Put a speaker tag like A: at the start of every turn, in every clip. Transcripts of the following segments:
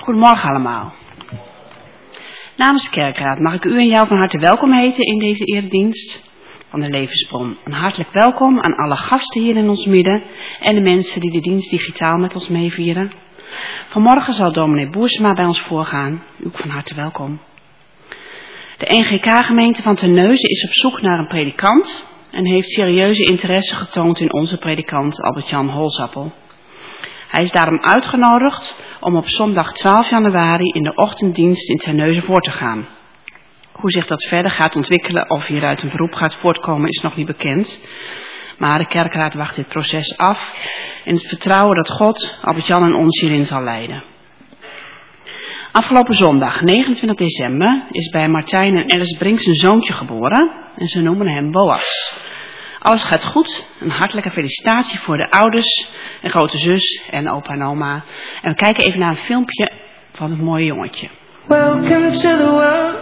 A: Goedemorgen allemaal. Namens de Kerkraad mag ik u en jou van harte welkom heten in deze eredienst van de Levensbron. Een hartelijk welkom aan alle gasten hier in ons midden en de mensen die de dienst digitaal met ons meevieren. Vanmorgen zal dominee Boersma bij ons voorgaan. U ook van harte welkom. De NGK-gemeente van Terneuzen is op zoek naar een predikant en heeft serieuze interesse getoond in onze predikant Albert-Jan Holzappel. Hij is daarom uitgenodigd om op zondag 12 januari in de ochtenddienst in Terneuzen voor te gaan. Hoe zich dat verder gaat ontwikkelen of hieruit een beroep gaat voortkomen is nog niet bekend. Maar de kerkraad wacht dit proces af in het vertrouwen dat God Albert-Jan en ons hierin zal leiden. Afgelopen zondag, 29 december, is bij Martijn en Alice Brinks een zoontje geboren en ze noemen hem Boas. Alles gaat goed, een hartelijke felicitatie voor de ouders en grote zus en opa en oma. En we kijken even naar een filmpje van het mooie jongetje.
B: Welcome to the world.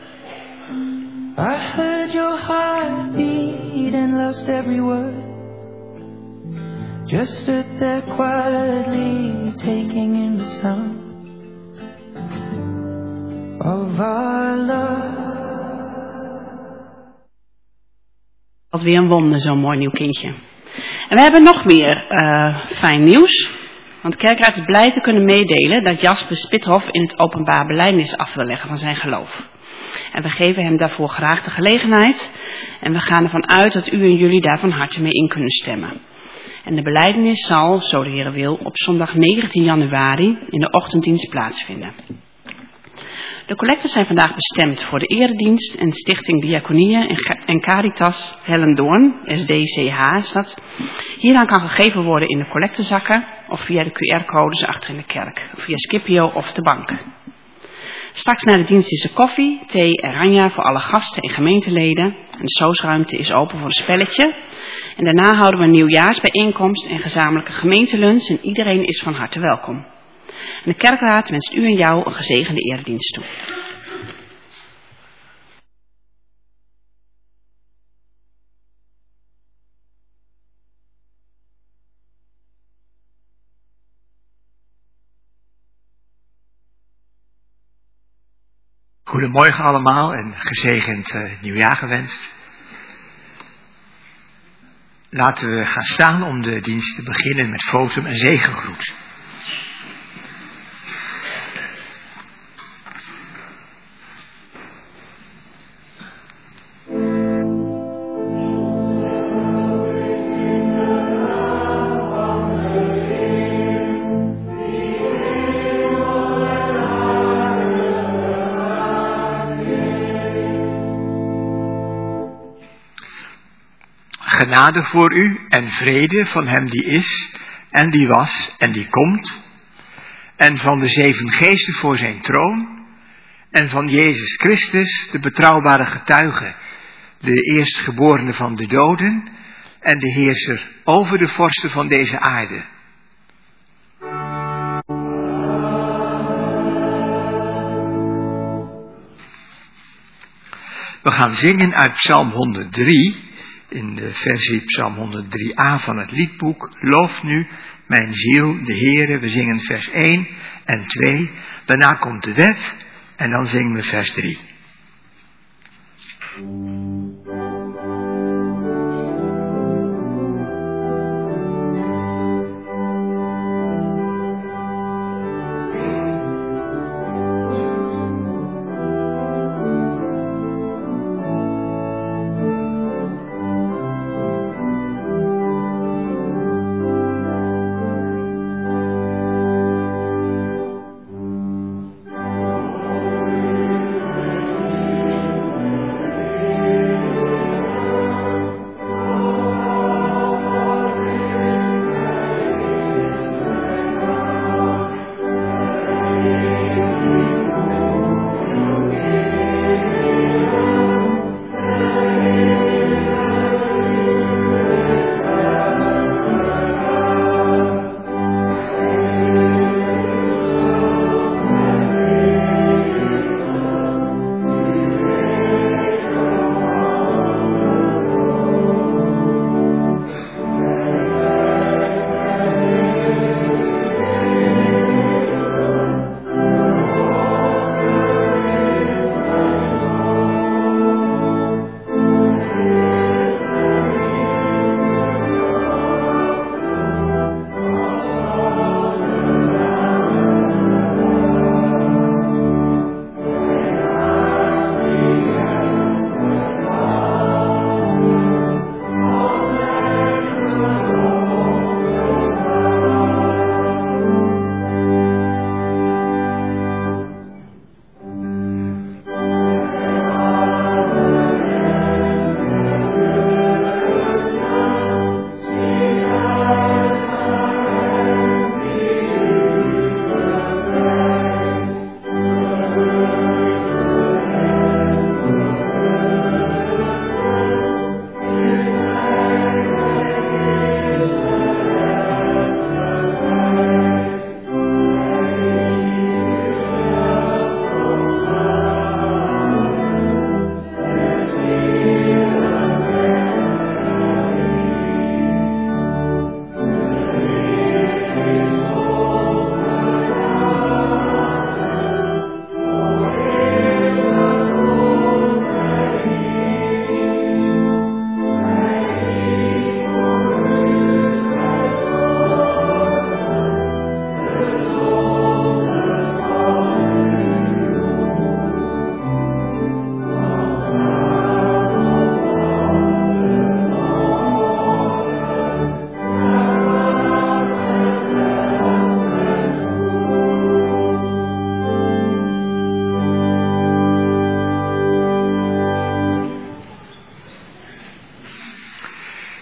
B: I heard your heart beat and lost every word. Just stood there quietly taking in the sound of our love.
A: Wat weer een wonder, zo'n mooi nieuw kindje. En we hebben nog meer fijn nieuws. Want de kerkraad is blij te kunnen meedelen dat Jasper Spithof in het openbaar belijdenis af wil leggen van zijn geloof. En we geven hem daarvoor graag de gelegenheid. En we gaan ervan uit dat u en jullie daar van harte mee in kunnen stemmen. En de belijdenis zal, zo de Heer wil, op zondag 19 januari in de ochtenddienst plaatsvinden. De collecten zijn vandaag bestemd voor de eredienst en Stichting Diaconieën en Caritas Hellendoorn, SDCH is dat. Hieraan kan gegeven worden in de collectezakken of via de QR-codes achter in de kerk, of via Scipio of de bank. Straks na de dienst is er koffie, thee en ranja voor alle gasten en gemeenteleden. En de soosruimte is open voor een spelletje. En daarna houden we een nieuwjaarsbijeenkomst en gezamenlijke gemeentelunch en iedereen is van harte welkom. En de kerkraad wenst u en jou een gezegende eredienst toe.
C: Goedemorgen allemaal en gezegend nieuwjaar gewenst. Laten we gaan staan om de dienst te beginnen met fotum en zegengroet. Genade voor u en vrede van hem die is en die was en die komt. En van de 7 geesten voor zijn troon. En van Jezus Christus, de betrouwbare getuige, de eerstgeborene van de doden. En de heerser over de vorsten van deze aarde. We gaan zingen uit Psalm 103. In de versie Psalm 103a van het liedboek. Loof nu mijn ziel de Heere. We zingen vers 1 en 2. Daarna komt de wet en dan zingen we vers 3.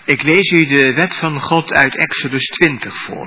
C: Ik lees u de wet van God uit Exodus 20 voor.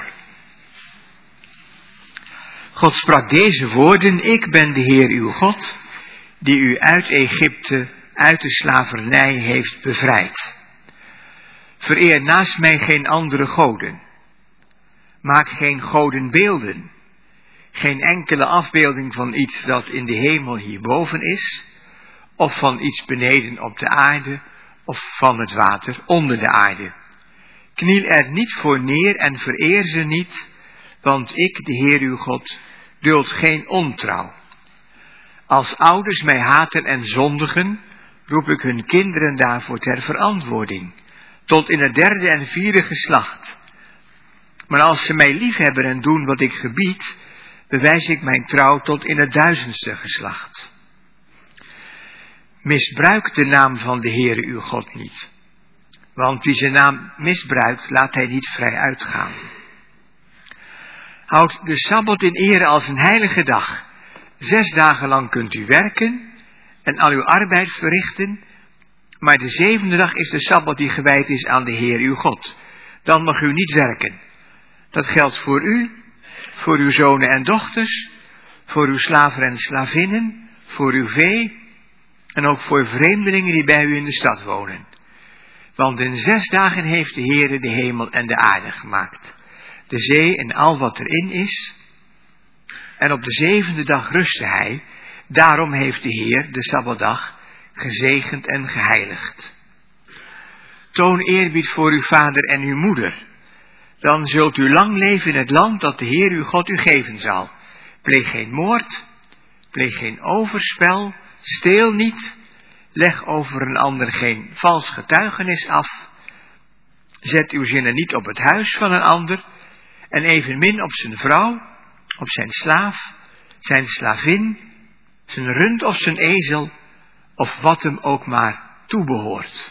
C: God sprak deze woorden: Ik ben de Heer uw God, die u uit Egypte, uit de slavernij heeft bevrijd. Vereer naast mij geen andere goden. Maak geen godenbeelden. Geen enkele afbeelding van iets dat in de hemel hierboven is, of van iets beneden op de aarde, of van het water onder de aarde. Kniel er niet voor neer en vereer ze niet, want ik, de Heer uw God, duld geen ontrouw. Als ouders mij haten en zondigen, roep ik hun kinderen daarvoor ter verantwoording, tot in het 3e en 4e geslacht. Maar als ze mij liefhebben en doen wat ik gebied, bewijs ik mijn trouw tot in het 1000ste geslacht. Misbruik de naam van de Heere uw God niet, want wie zijn naam misbruikt, laat hij niet vrij uitgaan. Houd de Sabbat in ere als een heilige dag. 6 dagen lang kunt u werken en al uw arbeid verrichten, maar de 7e dag is de Sabbat die gewijd is aan de Heer uw God. Dan mag u niet werken. Dat geldt voor u, voor uw zonen en dochters, voor uw slaven en slavinnen, voor uw vee en ook voor vreemdelingen die bij u in de stad wonen. Want in 6 dagen heeft de Heere de hemel en de aarde gemaakt, de zee en al wat erin is. En op de 7e dag rustte hij, daarom heeft de Heer de Sabbatdag gezegend en geheiligd. Toon eerbied voor uw vader en uw moeder. Dan zult u lang leven in het land dat de Heer uw God u geven zal. Pleeg geen moord, pleeg geen overspel, steel niet, leg over een ander geen vals getuigenis af. Zet uw zinnen niet op het huis van een ander en evenmin op zijn vrouw, op zijn slaaf, zijn slavin, zijn rund of zijn ezel, of wat hem ook maar toebehoort.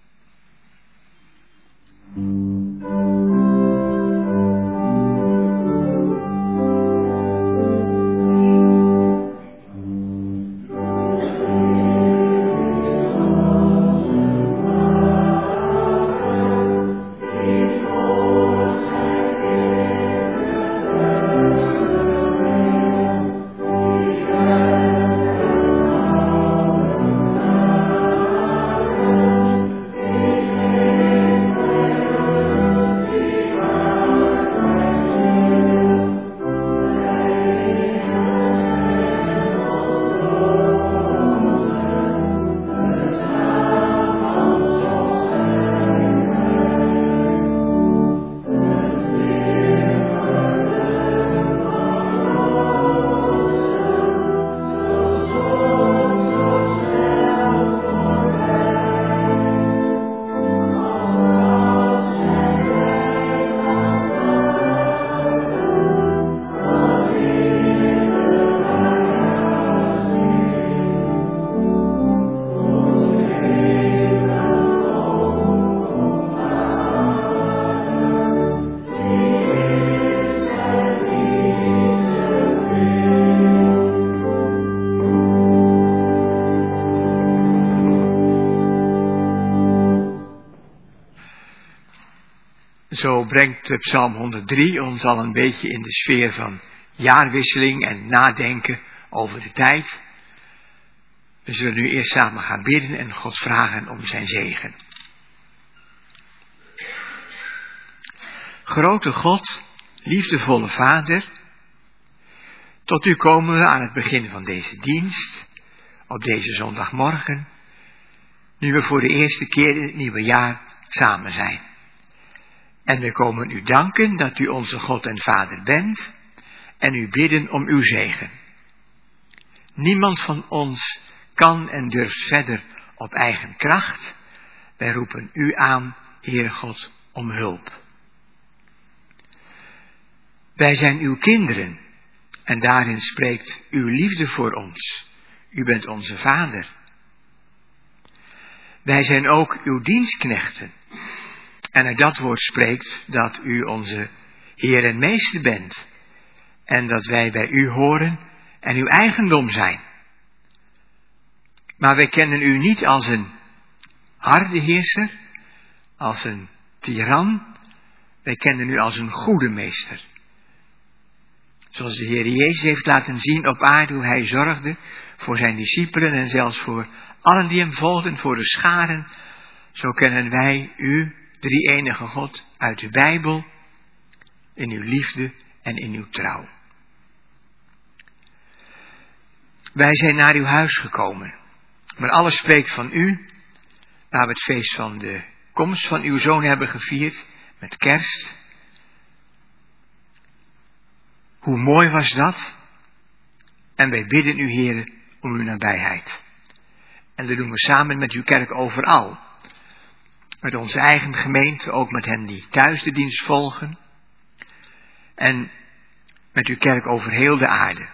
C: Zo brengt Psalm 103 ons al een beetje in de sfeer van jaarwisseling en nadenken over de tijd. We zullen nu eerst samen gaan bidden en God vragen om zijn zegen. Grote God, liefdevolle Vader, tot u komen we aan het begin van deze dienst, op deze zondagmorgen, nu we voor de eerste keer in het nieuwe jaar samen zijn. En we komen u danken dat u onze God en Vader bent en u bidden om uw zegen. Niemand van ons kan en durft verder op eigen kracht. Wij roepen u aan, Heer God, om hulp. Wij zijn uw kinderen en daarin spreekt uw liefde voor ons. U bent onze Vader. Wij zijn ook uw dienstknechten. En uit dat woord spreekt dat u onze Heer en Meester bent. En dat wij bij u horen en uw eigendom zijn. Maar wij kennen u niet als een harde heerser, als een tiran. Wij kennen u als een goede meester. Zoals de Heer Jezus heeft laten zien op aarde hoe hij zorgde voor zijn discipelen en zelfs voor allen die hem volgden, voor de scharen. Zo kennen wij u, drie-enige God, uit de Bijbel, in uw liefde en in uw trouw. Wij zijn naar uw huis gekomen, maar alles spreekt van u, waar we het feest van de komst van uw Zoon hebben gevierd, met kerst. Hoe mooi was dat? En wij bidden u, Heere, om uw nabijheid. En dat doen we samen met uw kerk overal. Met onze eigen gemeente, ook met hen die thuis de dienst volgen. En met uw kerk over heel de aarde.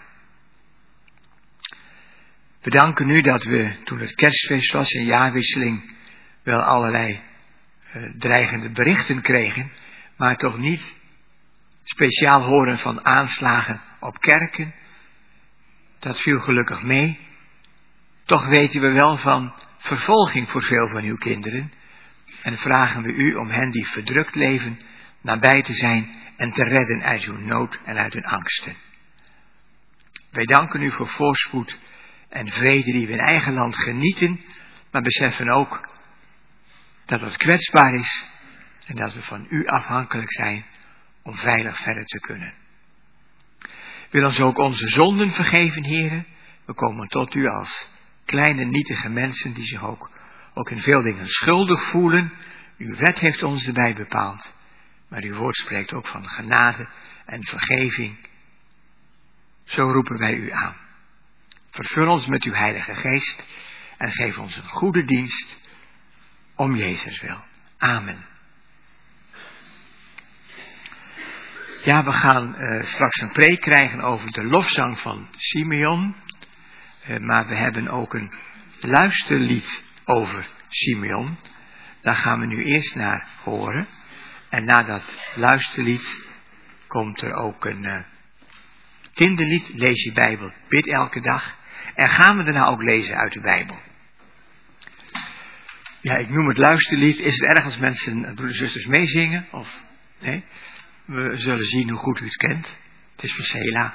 C: We danken u dat we, toen het kerstfeest was en jaarwisseling, wel allerlei dreigende berichten kregen, maar toch niet speciaal horen van aanslagen op kerken. Dat viel gelukkig mee. Toch weten we wel van vervolging voor veel van uw kinderen. En vragen we u om hen die verdrukt leven nabij te zijn en te redden uit uw nood en uit hun angsten. Wij danken u voor voorspoed en vrede die we in eigen land genieten, maar beseffen ook dat het kwetsbaar is en dat we van u afhankelijk zijn om veilig verder te kunnen. Wil ons ook onze zonden vergeven, Heere. We komen tot u als kleine nietige mensen die zich ook in veel dingen schuldig voelen. Uw wet heeft ons erbij bepaald, maar uw woord spreekt ook van genade en vergeving. Zo roepen wij u aan. Vervul ons met uw Heilige Geest en geef ons een goede dienst om Jezus wil. Amen. Ja, we gaan straks een preek krijgen over de lofzang van Simeon. Maar we hebben ook een luisterlied over Simeon. Daar gaan we nu eerst naar horen. En na dat luisterlied komt er ook een kinderlied. Lees je Bijbel, bid elke dag. En gaan we daarna ook lezen uit de Bijbel. Ja, ik noem het luisterlied. Is het erg als mensen, broeders en zusters, meezingen? Of nee? We zullen zien hoe goed u het kent. Het is van Sela.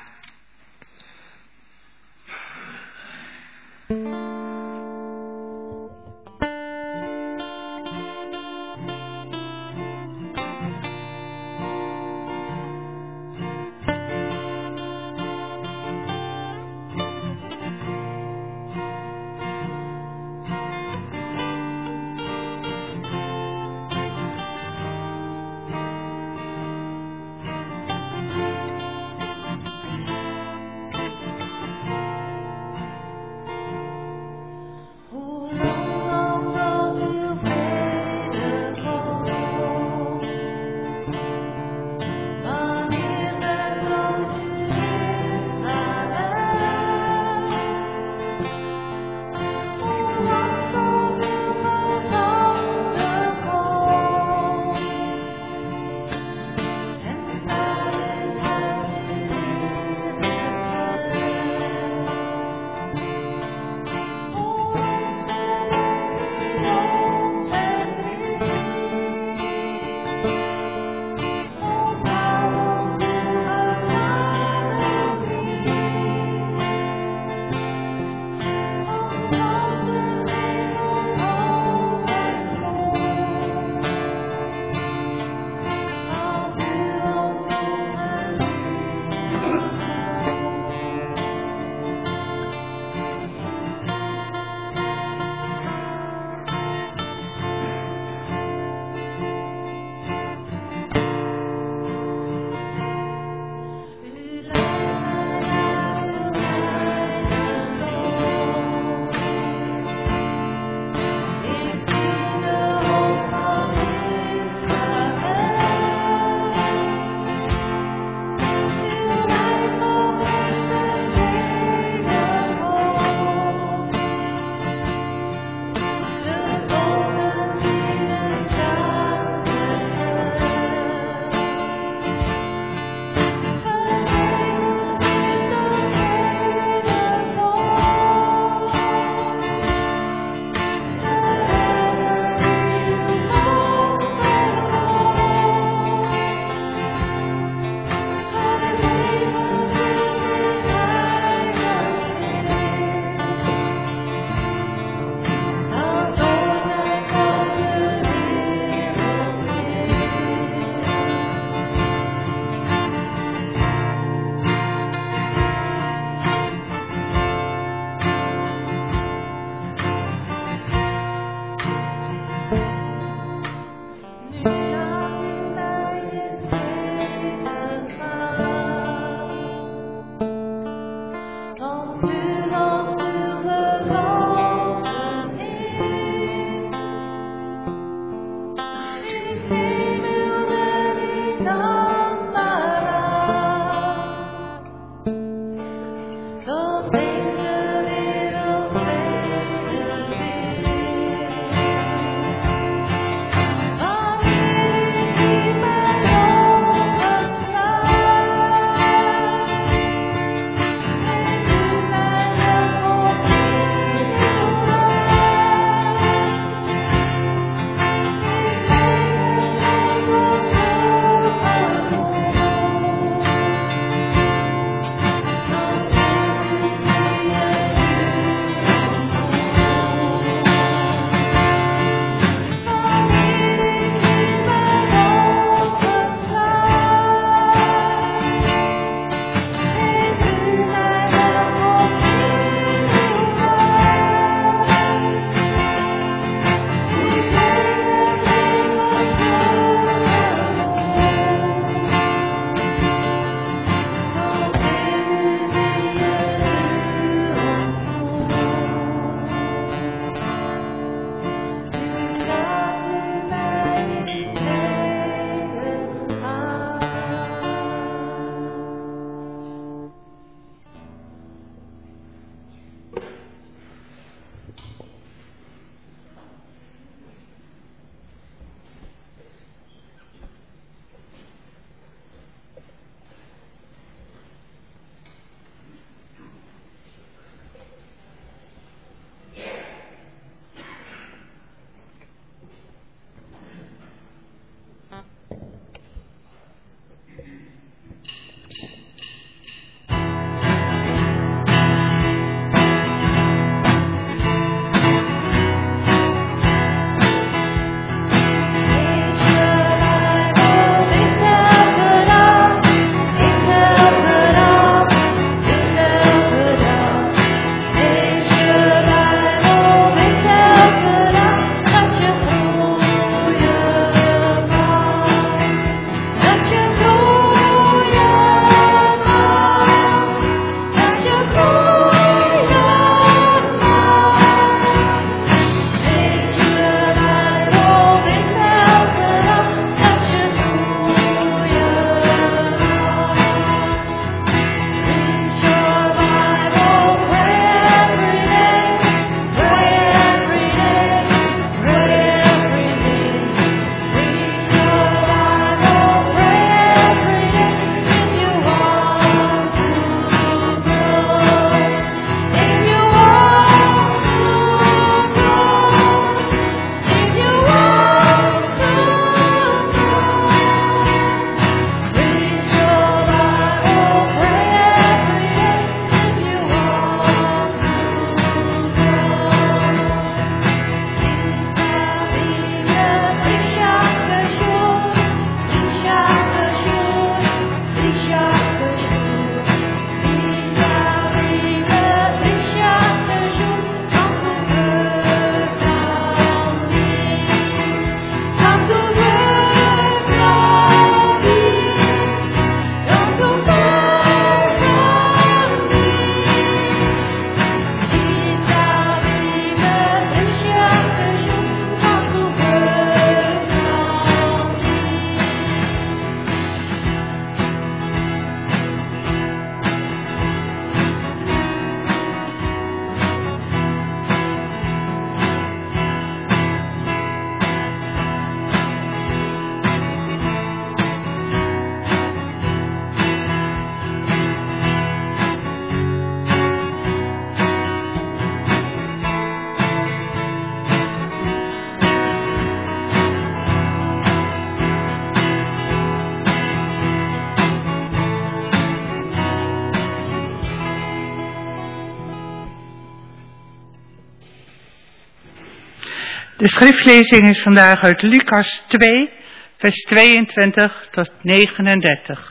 D: De schriftlezing is vandaag uit Lucas 2, vers 22 tot 39.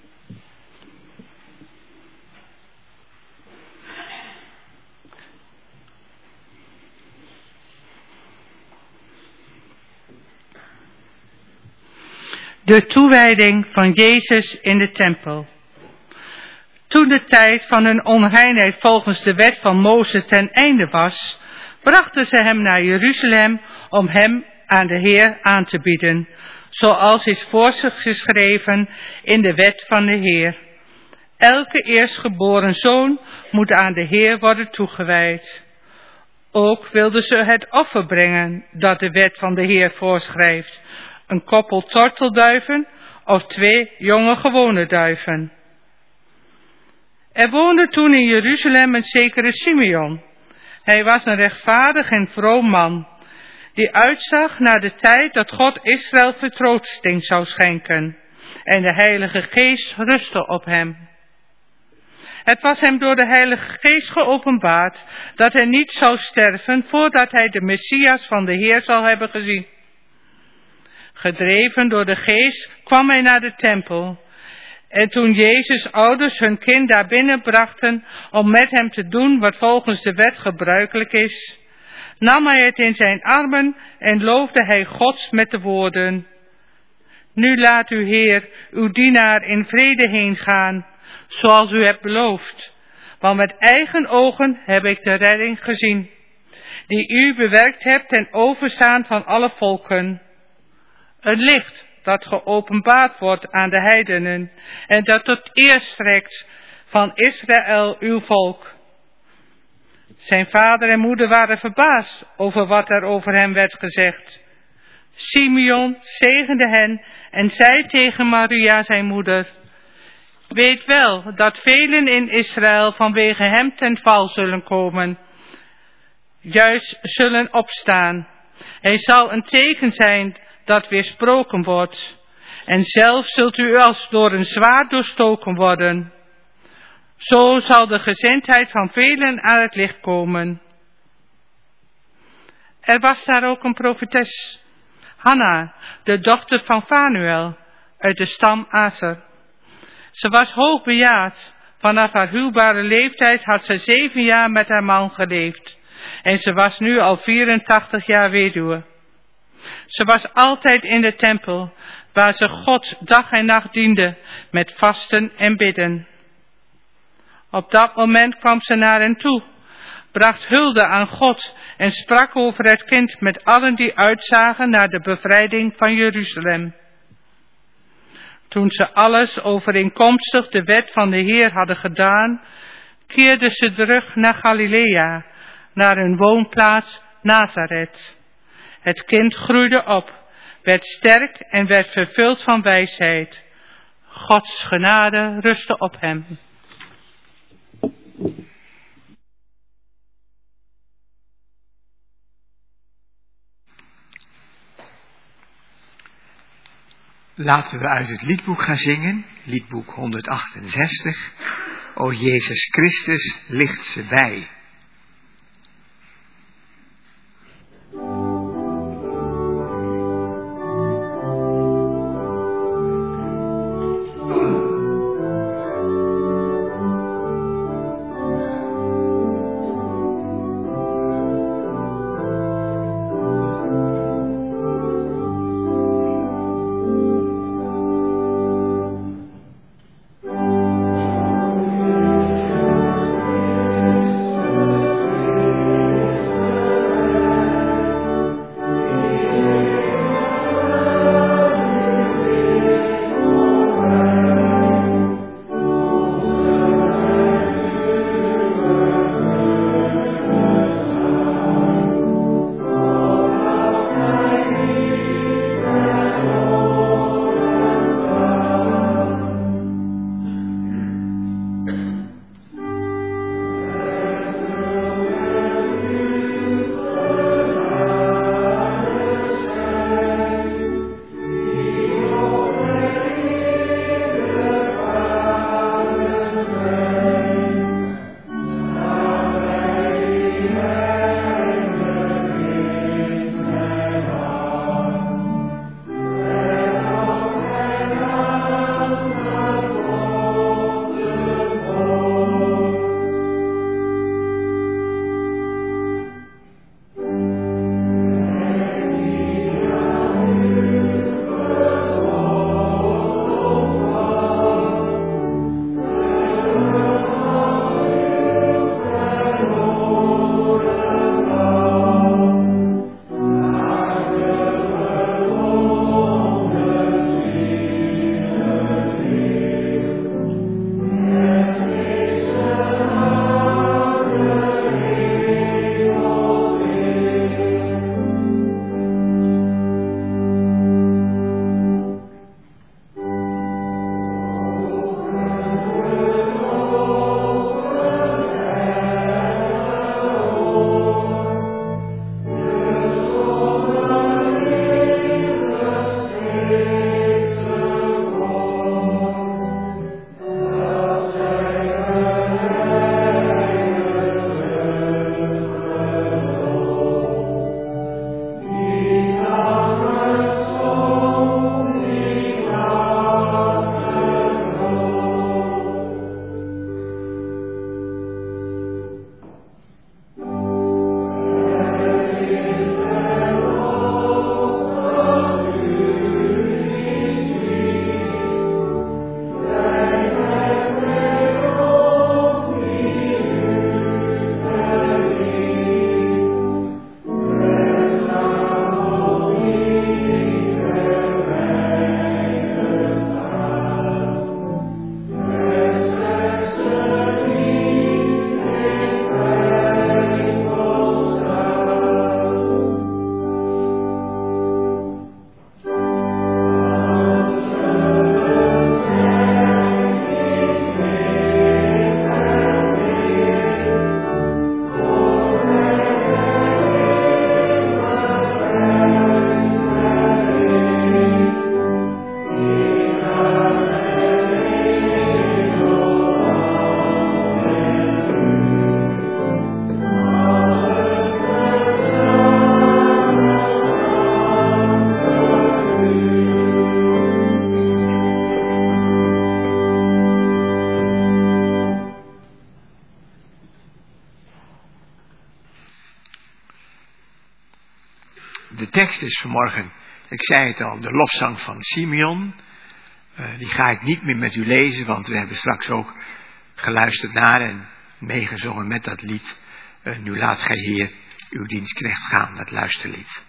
D: De toewijding van Jezus in de tempel. Toen de tijd van hun onreinheid volgens de wet van Mozes ten einde was, brachten ze hem naar Jeruzalem om hem aan de Heer aan te bieden, zoals is voorgeschreven in de wet van de Heer. Elke eerstgeboren zoon moet aan de Heer worden toegewijd. Ook wilden ze het offer brengen dat de wet van de Heer voorschrijft, een koppel tortelduiven of 2 jonge gewone duiven. Er woonde toen in Jeruzalem een zekere Simeon. Hij was een rechtvaardig en vroom man, die uitzag naar de tijd dat God Israël vertroosting zou schenken, en de Heilige Geest rustte op hem. Het was hem door de Heilige Geest geopenbaard dat hij niet zou sterven voordat hij de Messias van de Heer zou hebben gezien. Gedreven door de Geest kwam hij naar de tempel. En toen Jezus' ouders hun kind daar binnen brachten om met hem te doen wat volgens de wet gebruikelijk is, nam hij het in zijn armen en loofde hij God met de woorden: Nu laat u, Heer, uw dienaar in vrede heen gaan, zoals u hebt beloofd. Want met eigen ogen heb ik de redding gezien, die u bewerkt hebt ten overstaan van alle volken. Een licht dat geopenbaard wordt aan de heidenen en dat tot eer strekt van Israël uw volk. Zijn vader en moeder waren verbaasd over wat er over hem werd gezegd. Simeon zegende hen en zei tegen Maria zijn moeder: Weet wel dat velen in Israël vanwege hem ten val zullen komen, juist zullen opstaan. Hij zal een teken zijn dat weersproken wordt, en zelf zult u als door een zwaard doorstoken worden. Zo zal de gezindheid van velen aan het licht komen. Er was daar ook een profetes, Hanna, de dochter van Fanuel, uit de stam Aser. Ze was hoogbejaard. Vanaf haar huwbare leeftijd had ze 7 jaar met haar man geleefd, en ze was nu al 84 jaar weduwe. Ze was altijd in de tempel, waar ze God dag en nacht diende met vasten en bidden. Op dat moment kwam ze naar hen toe, bracht hulde aan God en sprak over het kind met allen die uitzagen naar de bevrijding van Jeruzalem. Toen ze alles overeenkomstig de wet van de Heer hadden gedaan, keerden ze terug naar Galilea, naar hun woonplaats Nazareth. Het kind groeide op, werd sterk en werd vervuld van wijsheid. Gods genade rustte op hem.
C: Laten we uit het liedboek gaan zingen, liedboek 168. O Jezus Christus, licht ze bij. De tekst is vanmorgen, ik zei het al, de lofzang van Simeon. Die ga ik niet meer met u lezen, want we hebben straks ook geluisterd naar en meegezongen met dat lied. Nu laat gij Heer uw dienstknecht gaan, dat luisterlied.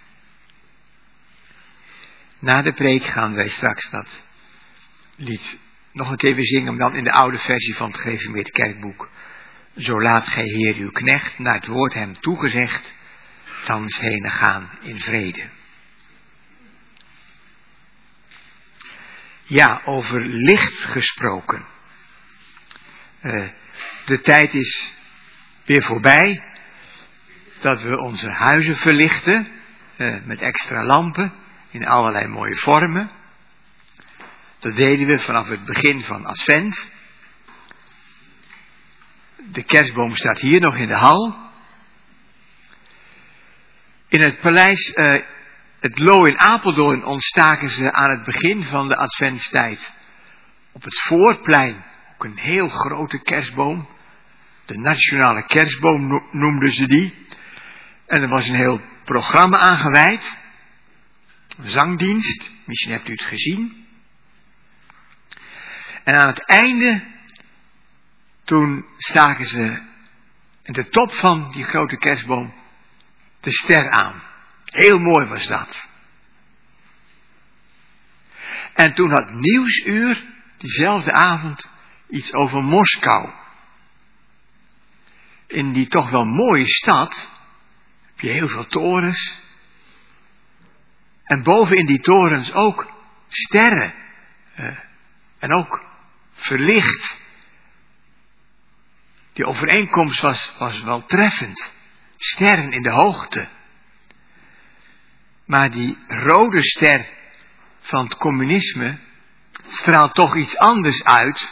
C: Na de preek gaan wij straks dat lied nog een keer weer zingen, maar dan in de oude versie van het gereformeerd kerkboek. Zo laat gij Heer uw knecht naar het woord hem toegezegd, thans heen gaan in vrede. Ja, over licht gesproken. De tijd is weer voorbij dat we onze huizen verlichten met extra lampen in allerlei mooie vormen. Dat deden we vanaf het begin van Advent. De kerstboom staat hier nog in de hal. In het paleis het Loo in Apeldoorn ontstaken ze aan het begin van de adventstijd. Op het voorplein ook een heel grote kerstboom. De nationale kerstboom noemden ze die. En er was een heel programma aangewijd. Een zangdienst, misschien hebt u het gezien. En aan het einde, toen staken ze in de top van die grote kerstboom de ster aan. Heel mooi was dat. En toen had Nieuwsuur diezelfde avond iets over Moskou. In die toch wel mooie stad heb je heel veel torens. En boven in die torens ook sterren. En ook verlicht. Die overeenkomst was wel treffend. Sterren in de hoogte. Maar die rode ster van het communisme straalt toch iets anders uit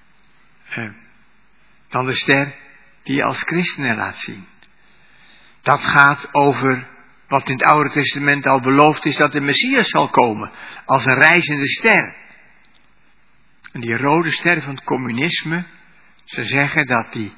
C: dan de ster die je als christenen laat zien. Dat gaat over wat in het Oude Testament al beloofd is, dat de Messias zal komen als een reizende ster. En die rode ster van het communisme, ze zeggen dat die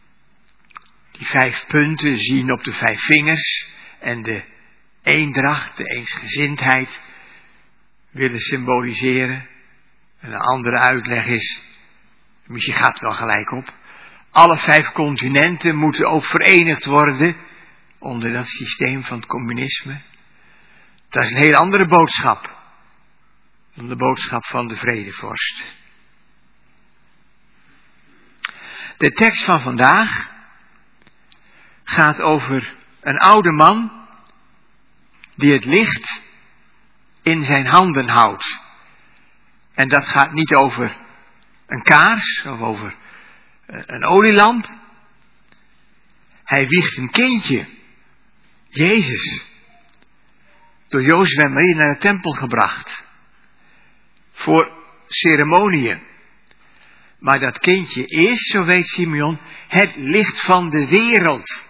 C: 5 punten zien op de 5 vingers en de eendracht, de eensgezindheid willen symboliseren. En een andere uitleg is, misschien gaat het wel gelijk op, alle 5 continenten moeten ook verenigd worden onder dat systeem van het communisme. Dat is een heel andere boodschap dan de boodschap van de vredevorst. De tekst van vandaag gaat over een oude man die het licht in zijn handen houdt. En dat gaat niet over een kaars of over een olielamp. Hij wiegt een kindje, Jezus, door Jozef en Maria naar de tempel gebracht. Voor ceremonieën. Maar dat kindje is, zo weet Simeon, het licht van de wereld.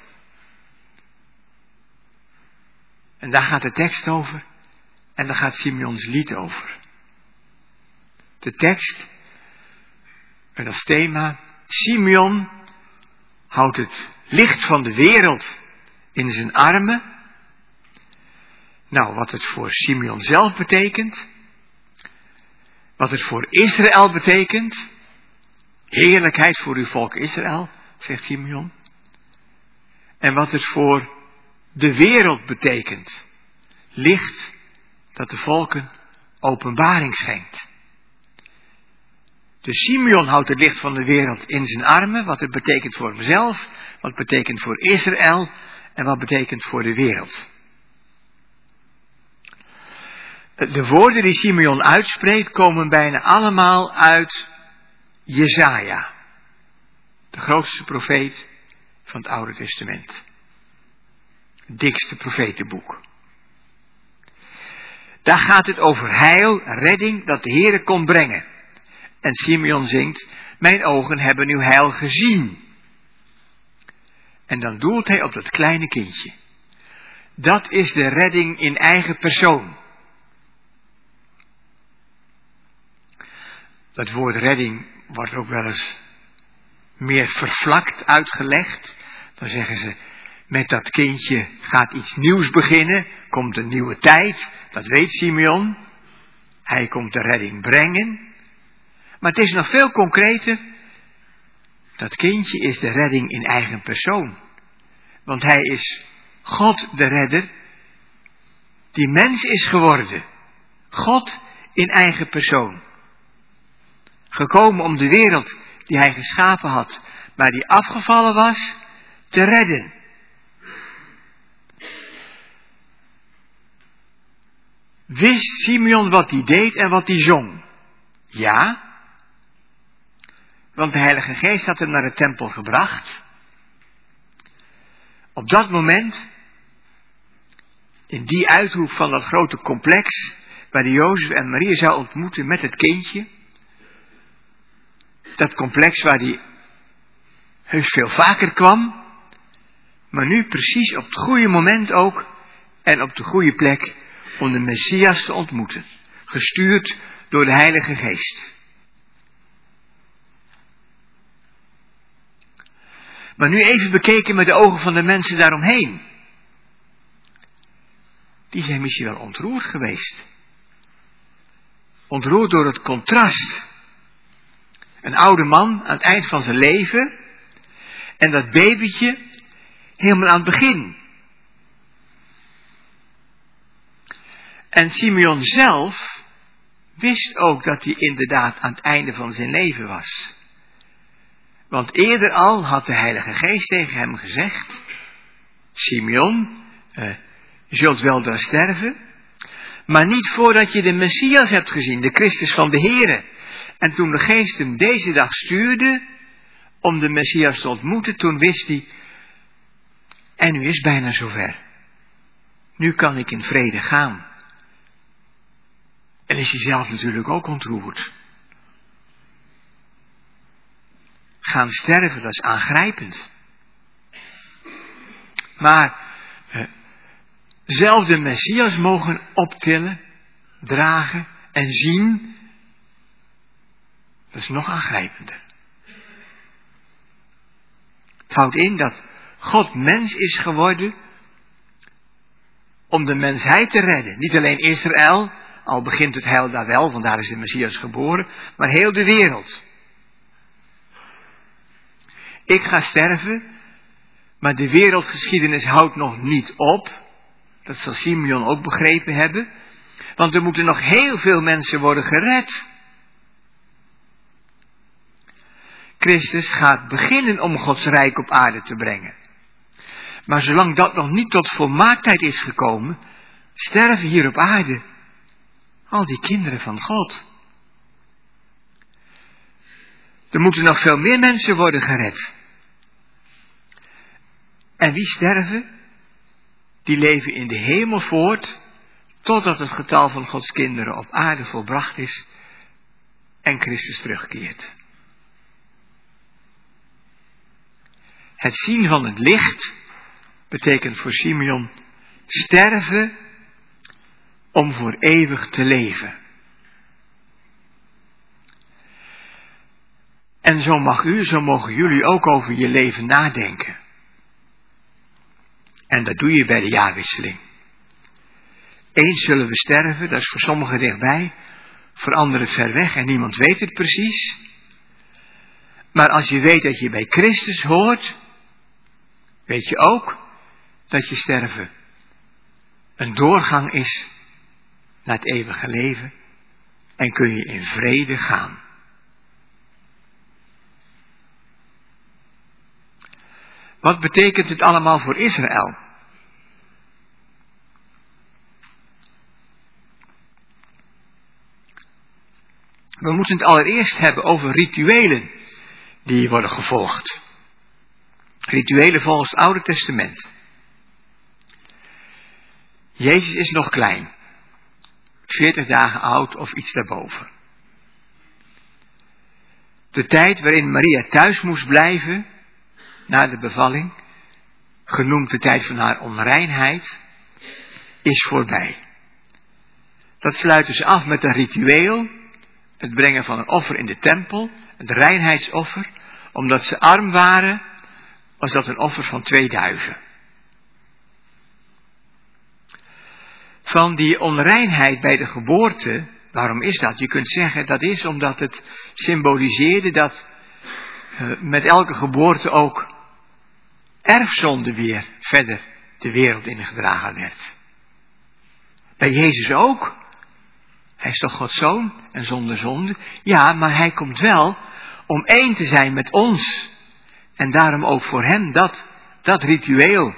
C: En daar gaat de tekst over. En daar gaat Simeons lied over. De tekst, en als thema, Simeon houdt het licht van de wereld in zijn armen. Nou, wat het voor Simeon zelf betekent. Wat het voor Israël betekent. Heerlijkheid voor uw volk Israël, zegt Simeon. En wat het voor de wereld betekent. Licht dat de volken openbaring schenkt. Dus Simeon houdt het licht van de wereld in zijn armen. Wat het betekent voor hemzelf. Wat het betekent voor Israël. En wat het betekent voor de wereld. De woorden die Simeon uitspreekt komen bijna allemaal uit Jesaja. De grootste profeet van het Oude Testament. Het dikste profetenboek. Daar gaat het over heil, redding, dat de Heere kon brengen. En Simeon zingt, mijn ogen hebben uw heil gezien. En dan doelt hij op dat kleine kindje. Dat is de redding in eigen persoon. Dat woord redding wordt ook wel eens meer vervlakt uitgelegd. Dan zeggen ze, Met dat kindje gaat iets nieuws beginnen, komt een nieuwe tijd, dat weet Simeon. Hij komt de redding brengen. Maar het is nog veel concreter. Dat kindje is de redding in eigen persoon. Want hij is God de redder, die mens is geworden. God in eigen persoon. Gekomen om de wereld die hij geschapen had, maar die afgevallen was, te redden. Wist Simeon wat hij deed en wat hij zong? Ja. Want de Heilige Geest had hem naar de tempel gebracht. Op dat moment, in die uithoek van dat grote complex, waar de Jozef en Maria zou ontmoeten met het kindje. Dat complex waar hij heus veel vaker kwam. Maar nu precies op het goede moment ook en op de goede plek om de Messias te ontmoeten. Gestuurd door de Heilige Geest. Maar nu even bekeken met de ogen van de mensen daaromheen. Die zijn misschien wel ontroerd geweest. Ontroerd door het contrast. Een oude man aan het eind van zijn leven. En dat babytje helemaal aan het begin. En Simeon zelf wist ook dat hij inderdaad aan het einde van zijn leven was. Want eerder al had de Heilige Geest tegen hem gezegd: Simeon, je zult weldra sterven, maar niet voordat je de Messias hebt gezien, de Christus van de Here. En toen de Geest hem deze dag stuurde om de Messias te ontmoeten, toen wist hij, en nu is het bijna zover. Nu kan ik in vrede gaan. En is hij zelf natuurlijk ook ontroerd. Gaan sterven, dat is aangrijpend. Maar zelf de Messias mogen optillen, dragen en zien, dat is nog aangrijpender. Het houdt in dat God mens is geworden om de mensheid te redden. Niet alleen Israël, al begint het heil daar wel, want daar is de Messias geboren, maar heel de wereld. Ik ga sterven, maar de wereldgeschiedenis houdt nog niet op. Dat zal Simeon ook begrepen hebben. Want er moeten nog heel veel mensen worden gered. Christus gaat beginnen om Gods rijk op aarde te brengen. Maar zolang dat nog niet tot volmaaktheid is gekomen, sterven hier op aarde al die kinderen van God. Er moeten nog veel meer mensen worden gered. En wie sterven? Die leven in de hemel voort, totdat het getal van Gods kinderen op aarde volbracht is en Christus terugkeert. Het zien van het licht betekent voor Simeon sterven om voor eeuwig te leven. En zo mogen jullie ook over je leven nadenken. En dat doe je bij de jaarwisseling. Eens zullen we sterven, dat is voor sommigen dichtbij, voor anderen ver weg en niemand weet het precies. Maar als je weet dat je bij Christus hoort, weet je ook dat je sterven een doorgang is naar het eeuwige leven en kun je in vrede gaan. Wat betekent dit allemaal voor Israël? We moeten het allereerst hebben over rituelen die worden gevolgd. Rituelen volgens het Oude Testament. Jezus is nog klein. 40 dagen oud of iets daarboven. De tijd waarin Maria thuis moest blijven, na de bevalling, genoemd de tijd van haar onreinheid, is voorbij. Dat sluiten ze af met een ritueel, het brengen van een offer in de tempel, het reinheidsoffer. Omdat ze arm waren, was dat een offer van 2 duiven. van die onreinheid bij de geboorte. Waarom is dat? Je kunt zeggen dat is omdat het symboliseerde dat met elke geboorte ook erfzonde weer verder de wereld ingedragen werd. Bij Jezus ook. Hij is toch Gods zoon en zonder zonde? Ja, maar hij komt wel om één te zijn met ons. En daarom ook voor hem dat ritueel.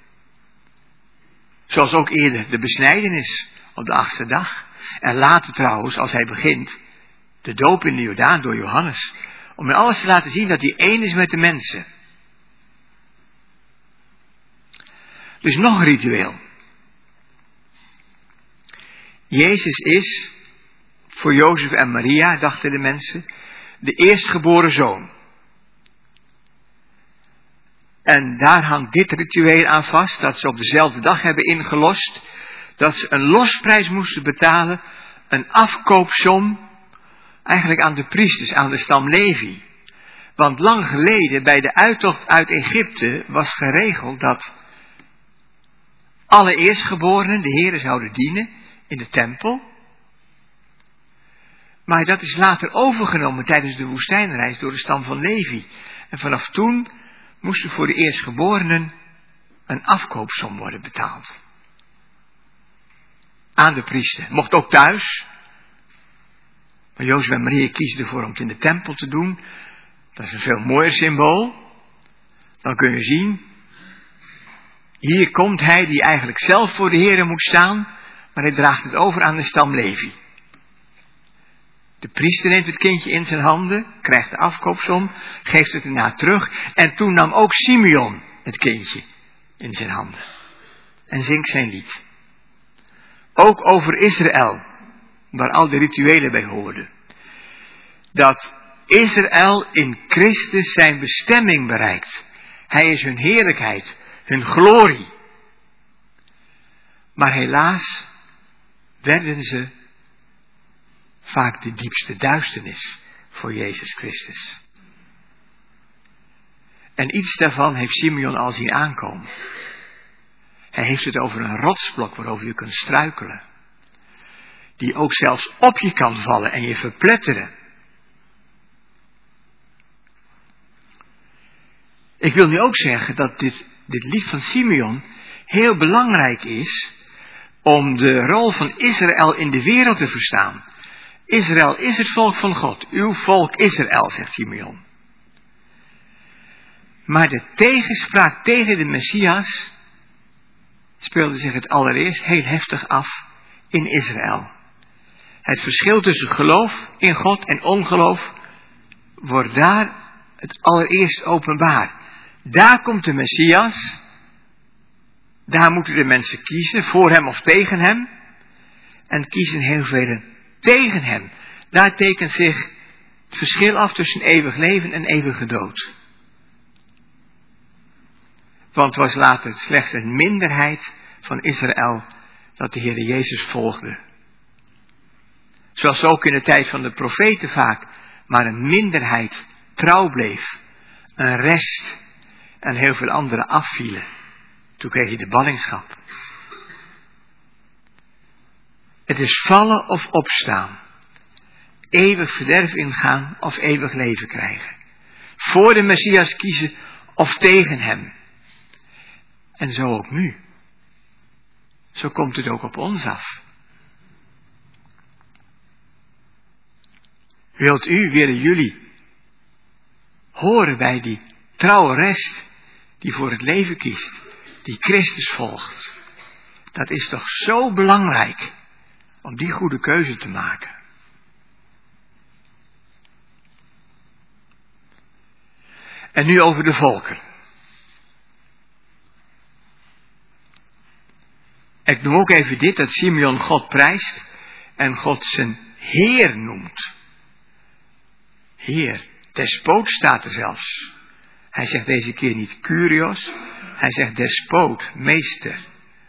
C: Zoals ook eerder de besnijdenis op de 8e dag. En later trouwens, als hij begint, de doop in de Jordaan door Johannes. Om in alles te laten zien dat hij één is met de mensen. Dus nog een ritueel. Jezus is, voor Jozef en Maria, dachten de mensen, de eerstgeboren zoon. En daar hangt dit ritueel aan vast, dat ze op dezelfde dag hebben ingelost, dat ze een losprijs moesten betalen, een afkoopsom, eigenlijk aan de priesters, aan de stam Levi. Want lang geleden, bij de uittocht uit Egypte, was geregeld dat alle eerstgeborenen de Heere zouden dienen in de tempel. Maar dat is later overgenomen tijdens de woestijnreis door de stam van Levi. En vanaf toen moest er voor de eerstgeborenen een afkoopsom worden betaald. Aan de priester. Mocht ook thuis. Maar Jozef en Maria kiezen ervoor om het in de tempel te doen. Dat is een veel mooier symbool. Dan kun je zien, hier komt hij die eigenlijk zelf voor de Heere moet staan, maar hij draagt het over aan de stam Levi. De priester neemt het kindje in zijn handen, krijgt de afkoopsom, geeft het erna terug. En toen nam ook Simeon het kindje in zijn handen en zingt zijn lied. Ook over Israël, waar al de rituelen bij hoorden. Dat Israël in Christus zijn bestemming bereikt. Hij is hun heerlijkheid, hun glorie. Maar helaas werden ze vaak de diepste duisternis voor Jezus Christus. En iets daarvan heeft Simeon al zien aankomen. Hij heeft het over een rotsblok waarover je kunt struikelen. Die ook zelfs op je kan vallen en je verpletteren. Ik wil nu ook zeggen dat dit lied van Simeon heel belangrijk is om de rol van Israël in de wereld te verstaan. Israël is het volk van God. Uw volk Israël, zegt Simeon. Maar de tegenspraak tegen de Messias speelde zich het allereerst heel heftig af in Israël. Het verschil tussen geloof in God en ongeloof wordt daar het allereerst openbaar. Daar komt de Messias. Daar moeten de mensen kiezen, voor hem of tegen hem. En kiezen heel velen tegen hem. Daar tekent zich het verschil af tussen eeuwig leven en eeuwige dood. Want het was later slechts een minderheid van Israël dat de Heere Jezus volgde. Zoals ook in de tijd van de profeten vaak maar een minderheid trouw bleef. Een rest en heel veel anderen afvielen. Toen kreeg je de ballingschap. Het is vallen of opstaan. Eeuwig verderf ingaan of eeuwig leven krijgen. Voor de Messias kiezen of tegen hem. En zo ook nu. Zo komt het ook op ons af. Wilt u, willen jullie, horen bij die trouwe rest die voor het leven kiest, die Christus volgt? Dat is toch zo belangrijk om die goede keuze te maken. En nu over de volken. Ik noem ook even dit, dat Simeon God prijst en God zijn Heer noemt. Heer, despoot staat er zelfs. Hij zegt deze keer niet Kyrios, hij zegt despoot, meester.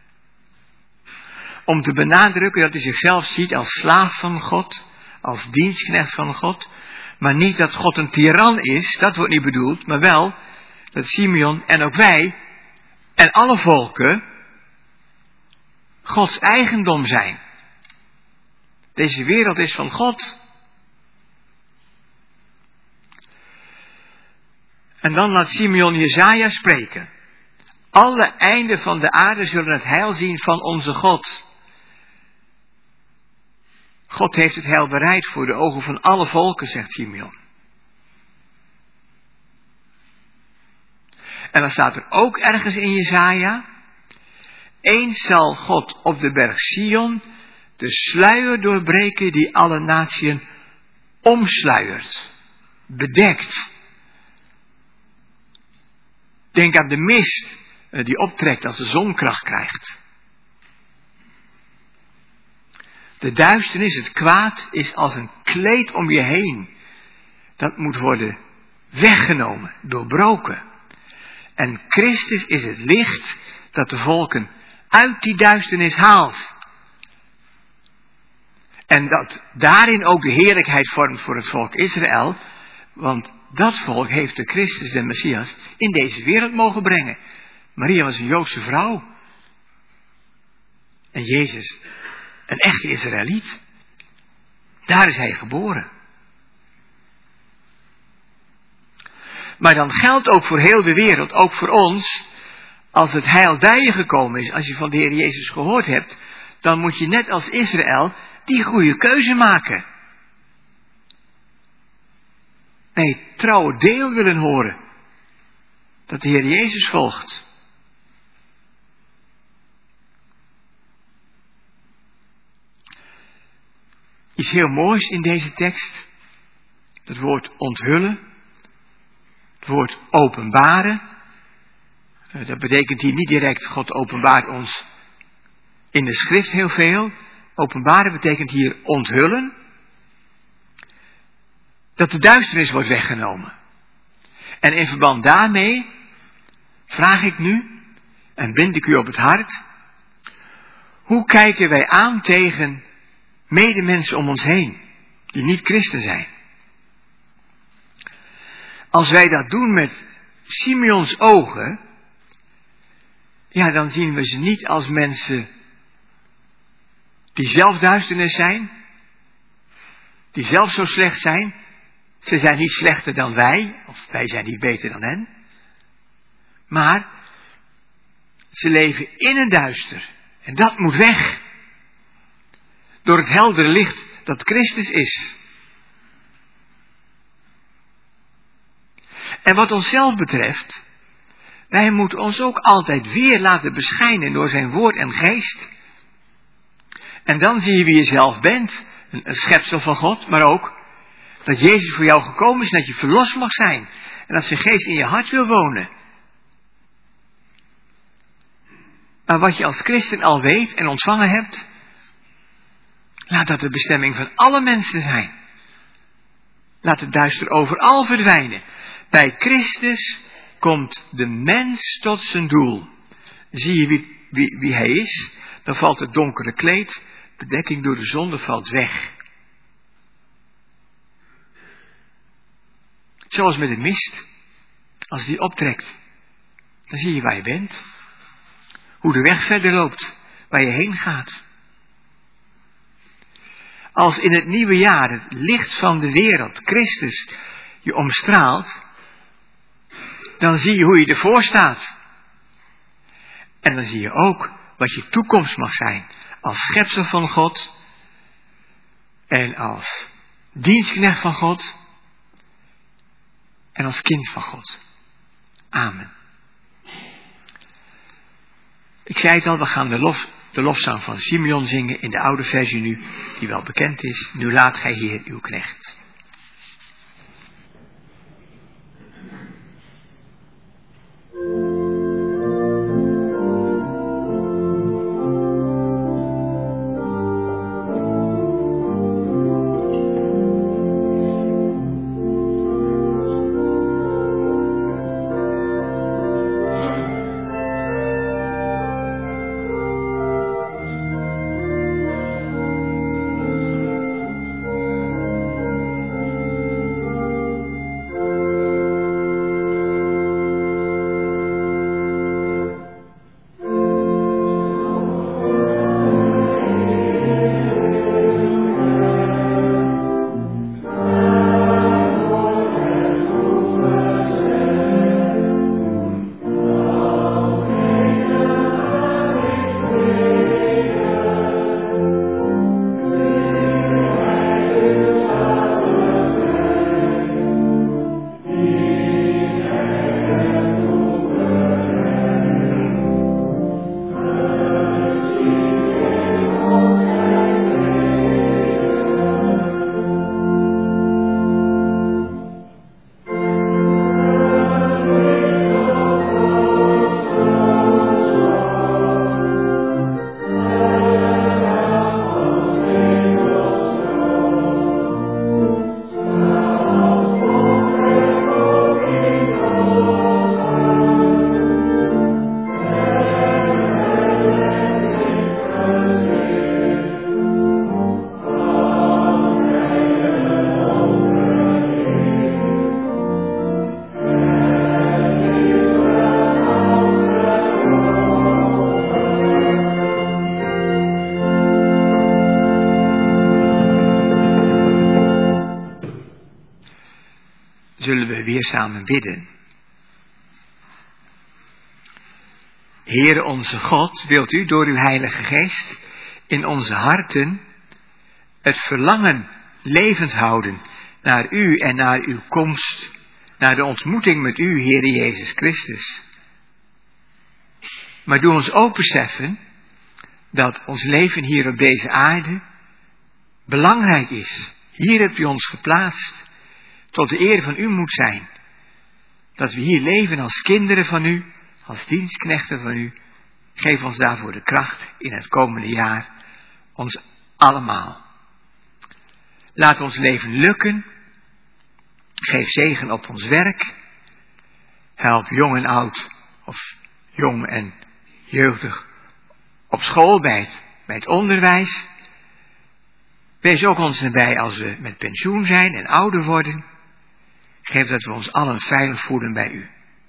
C: Om te benadrukken dat hij zichzelf ziet als slaaf van God, als dienstknecht van God. Maar niet dat God een tiran is, dat wordt niet bedoeld, maar wel dat Simeon en ook wij en alle volken Gods eigendom zijn. Deze wereld is van God. En dan laat Simeon Jesaja spreken. Alle einden van de aarde zullen het heil zien van onze God. God heeft het heil bereid voor de ogen van alle volken, zegt Simeon. En dan staat er ook ergens in Jesaja: eens zal God op de berg Sion de sluier doorbreken die alle natieën omsluiert, bedekt. Denk aan de mist die optrekt als de zon kracht krijgt. De duisternis, het kwaad, is als een kleed om je heen. Dat moet worden weggenomen, doorbroken. En Christus is het licht dat de volken uit die duisternis haalt. En dat daarin ook de heerlijkheid vormt voor het volk Israël. Want dat volk heeft de Christus, de Messias, in deze wereld mogen brengen. Maria was een Joodse vrouw. En Jezus, een echte Israëliet. Daar is hij geboren. Maar dan geldt ook voor heel de wereld, ook voor ons, als het heil bij je gekomen is, als je van de Heer Jezus gehoord hebt, dan moet je net als Israël die goede keuze maken. Nee, trouwe deel willen horen. Dat de Heer Jezus volgt. Iets heel moois in deze tekst. Het woord onthullen. Het woord openbaren. Dat betekent hier niet direct, God openbaart ons in de schrift heel veel. Openbaren betekent hier onthullen. Dat de duisternis wordt weggenomen. En in verband daarmee vraag ik nu, en bind ik u op het hart, hoe kijken wij aan tegen medemensen om ons heen, die niet christen zijn? Als wij dat doen met Simeons ogen, ja, dan zien we ze niet als mensen die zelf duisternis zijn, die zelf zo slecht zijn. Ze zijn niet slechter dan wij, of wij zijn niet beter dan hen. Maar ze leven in een duister. En dat moet weg. Door het heldere licht dat Christus is. En wat onszelf betreft, wij moeten ons ook altijd weer laten beschijnen door zijn woord en geest. En dan zie je wie je zelf bent. Een schepsel van God, maar ook dat Jezus voor jou gekomen is en dat je verlost mag zijn. En dat zijn geest in je hart wil wonen. Maar wat je als christen al weet en ontvangen hebt, laat dat de bestemming van alle mensen zijn. Laat het duister overal verdwijnen. Bij Christus komt de mens tot zijn doel. Zie je wie hij is, dan valt het donkere kleed, bedekking door de zonde valt weg. Zoals met de mist. Als die optrekt, dan zie je waar je bent. Hoe de weg verder loopt, waar je heen gaat. Als in het nieuwe jaar het licht van de wereld, Christus, je omstraalt, dan zie je hoe je ervoor staat. En dan zie je ook wat je toekomst mag zijn als schepsel van God en als dienstknecht van God en als kind van God. Amen. Ik zei het al, we gaan de lofzang van Simeon zingen in de oude versie nu, die wel bekend is. Nu laat gij Heer uw knecht. zullen we weer samen bidden. Heere onze God, wilt u door uw Heilige Geest in onze harten het verlangen levend houden naar u en naar uw komst, naar de ontmoeting met u, Heere Jezus Christus. Maar doe ons ook beseffen dat ons leven hier op deze aarde belangrijk is. Hier hebt u ons geplaatst, tot de eer van u moet zijn. Dat we hier leven als kinderen van u, als dienstknechten van u. Geef ons daarvoor de kracht in het komende jaar, ons allemaal. Laat ons leven lukken. Geef zegen op ons werk. Help jong en oud, of jong en jeugdig, op school bij het onderwijs. Wees ook ons nabij als we met pensioen zijn en ouder worden. Geef dat we ons allen veilig voelen bij u.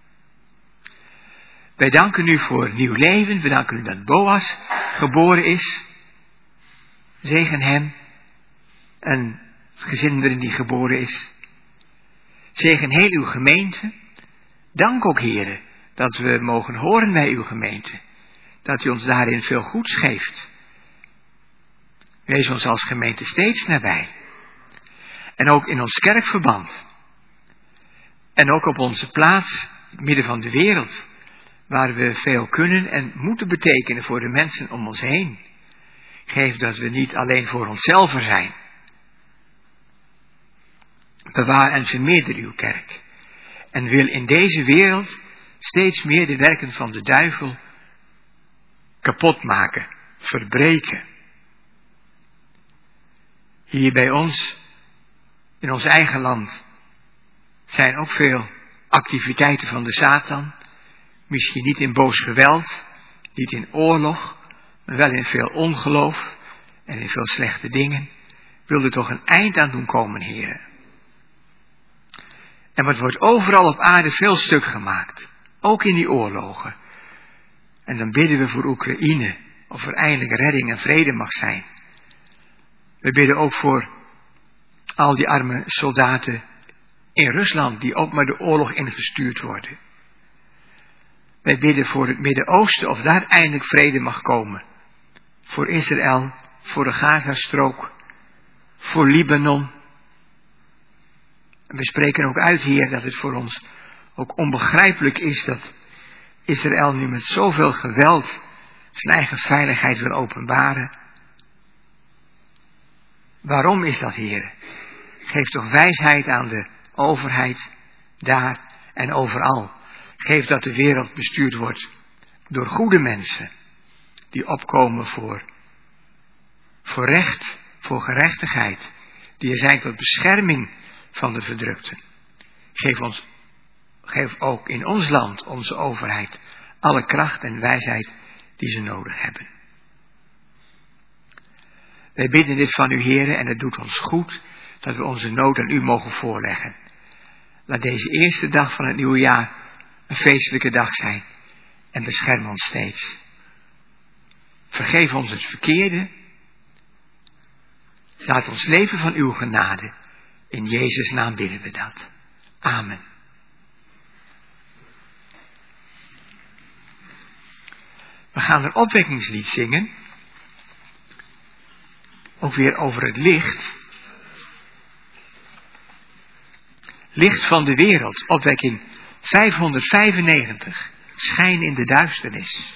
C: Wij danken u voor nieuw leven. We danken u dat Boas geboren is. Zegen hem en het gezin waarin die geboren is. Zegen heel uw gemeente. Dank ook, Heere, dat we mogen horen bij uw gemeente. Dat u ons daarin veel goeds geeft. Wees ons als gemeente steeds nabij. En ook in ons kerkverband. En ook op onze plaats, in het midden van de wereld, waar we veel kunnen en moeten betekenen voor de mensen om ons heen. Geef dat we niet alleen voor onszelf er zijn. Bewaar en vermeerder uw kerk. En wil in deze wereld steeds meer de werken van de duivel kapot maken, verbreken. Hier bij ons, in ons eigen land, zijn ook veel activiteiten van de Satan. Misschien niet in boos geweld, niet in oorlog, maar wel in veel ongeloof en in veel slechte dingen. Wil er toch een eind aan doen komen, Heer. En het wordt overal op aarde veel stuk gemaakt. Ook in die oorlogen. En dan bidden we voor Oekraïne, of er eindelijk redding en vrede mag zijn. We bidden ook voor al die arme soldaten in Rusland, die ook maar de oorlog ingestuurd worden. Wij bidden voor het Midden-Oosten, of daar eindelijk vrede mag komen. Voor Israël, voor de Gazastrook, voor Libanon. En we spreken ook uit, Heer, dat het voor ons ook onbegrijpelijk is dat Israël nu met zoveel geweld zijn eigen veiligheid wil openbaren. Waarom is dat, Heer? Geef toch wijsheid aan de overheid daar en overal. Geef dat de wereld bestuurd wordt door goede mensen die opkomen voor recht, voor gerechtigheid, die er zijn tot bescherming van de verdrukten. Geef ook in ons land, onze overheid, alle kracht en wijsheid die ze nodig hebben. Wij bidden dit van u, Heere, en het doet ons goed dat we onze nood aan u mogen voorleggen. Laat deze eerste dag van het nieuwe jaar een feestelijke dag zijn en bescherm ons steeds. Vergeef ons het verkeerde. Laat ons leven van uw genade. In Jezus' naam bidden we dat. Amen. We gaan een opwekkingslied zingen. Ook weer over het licht. Licht van de wereld, opwekking 595. Schijn in de duisternis.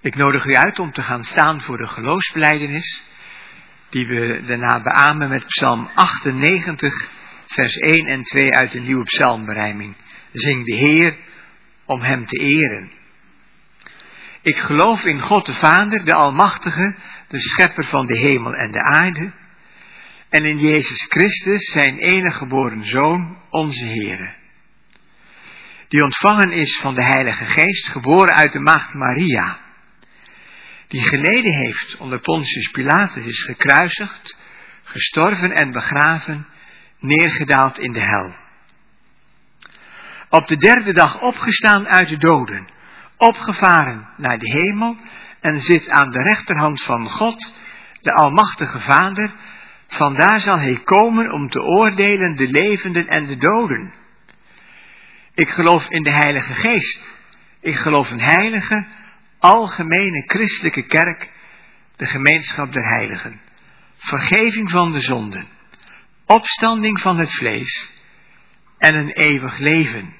C: Ik nodig u uit om te gaan staan voor de geloofsbelijdenis, die we daarna beamen met Psalm 98, vers 1 en 2 uit de nieuwe psalmberijming. Zing de Heer om hem te eren. Ik geloof in God de Vader, de Almachtige, de schepper van de hemel en de aarde, en in Jezus Christus, zijn enige geboren Zoon, onze Heere, die ontvangen is van de Heilige Geest, geboren uit de maagd Maria, die geleden heeft onder Pontius Pilatus, is gekruisigd, gestorven en begraven, neergedaald in de hel. Op de derde dag opgestaan uit de doden, opgevaren naar de hemel en zit aan de rechterhand van God, de Almachtige Vader. Vandaar zal hij komen om te oordelen de levenden en de doden. Ik geloof in de Heilige Geest. Ik geloof in heilige, algemene christelijke kerk, de gemeenschap der heiligen, vergeving van de zonden, opstanding van het vlees en een eeuwig leven.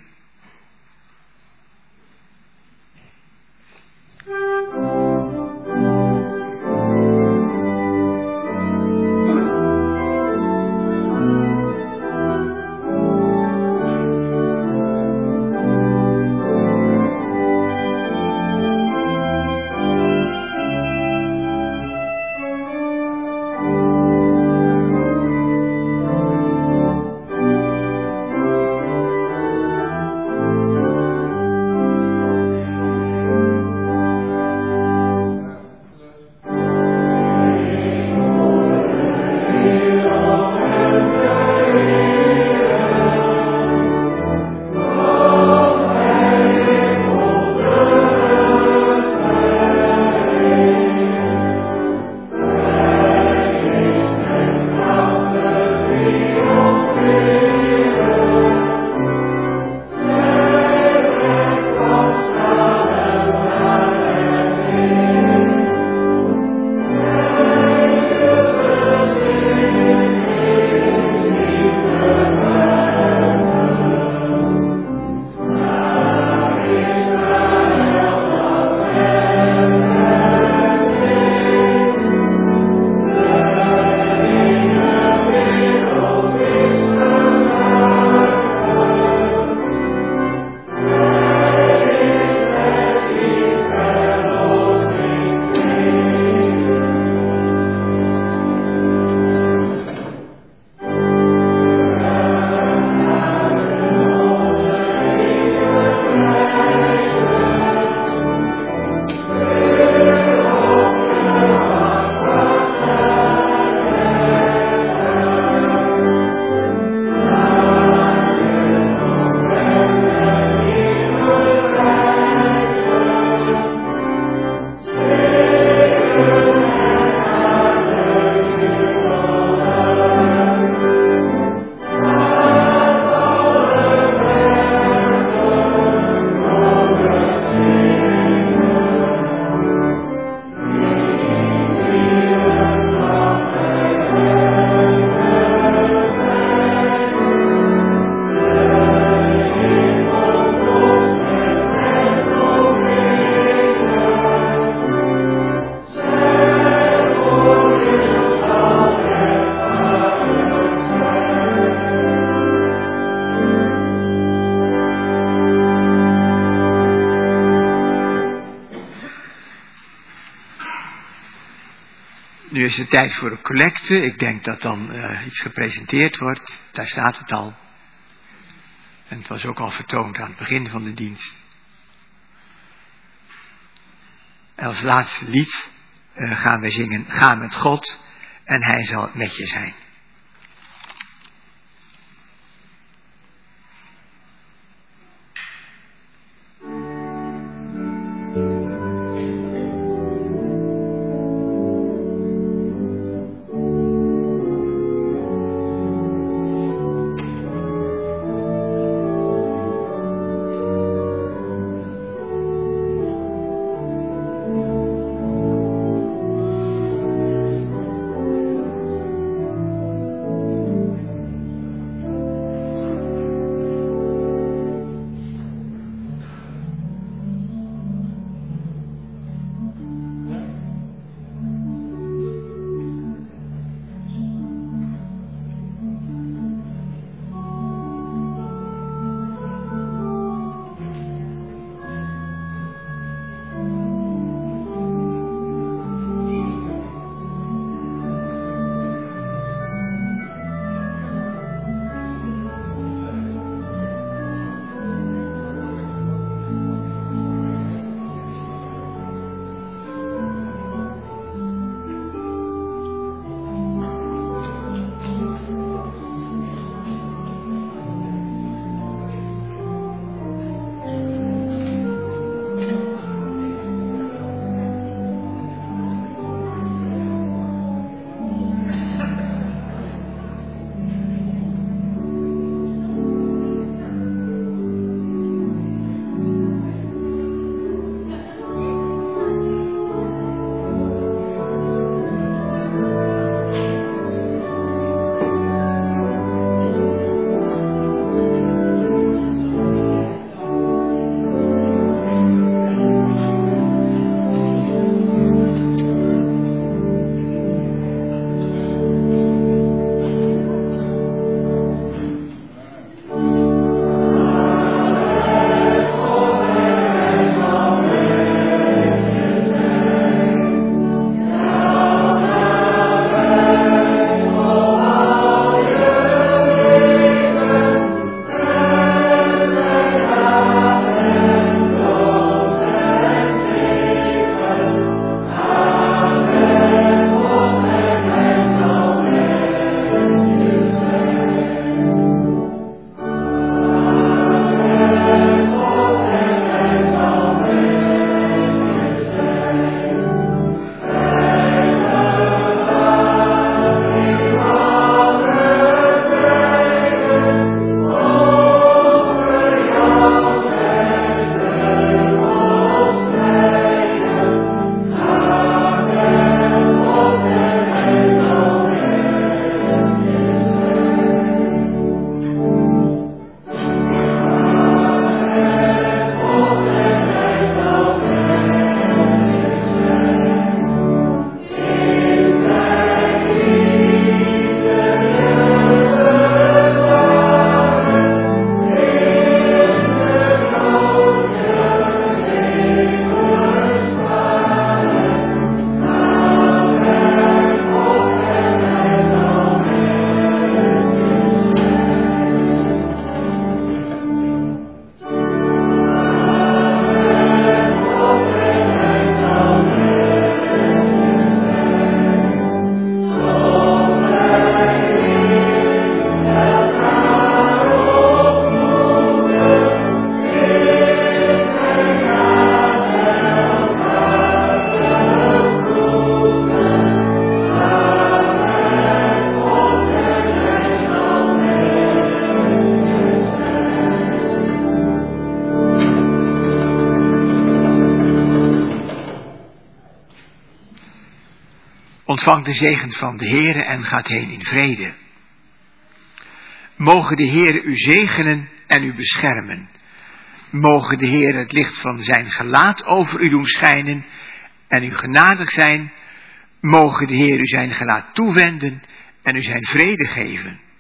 C: Nu is het tijd voor een collecte. Ik denk dat dan iets gepresenteerd wordt. Daar staat het al. En het was ook al vertoond aan het begin van de dienst. En als laatste lied gaan we zingen: Ga met God en Hij zal met je zijn. Ontvang de zegen van de Heere en gaat heen in vrede. Mogen de Heere u zegenen en u beschermen. Mogen de Heere het licht van zijn gelaat over u doen schijnen en u genadig zijn. Mogen de Heer u zijn gelaat toewenden en u zijn vrede geven.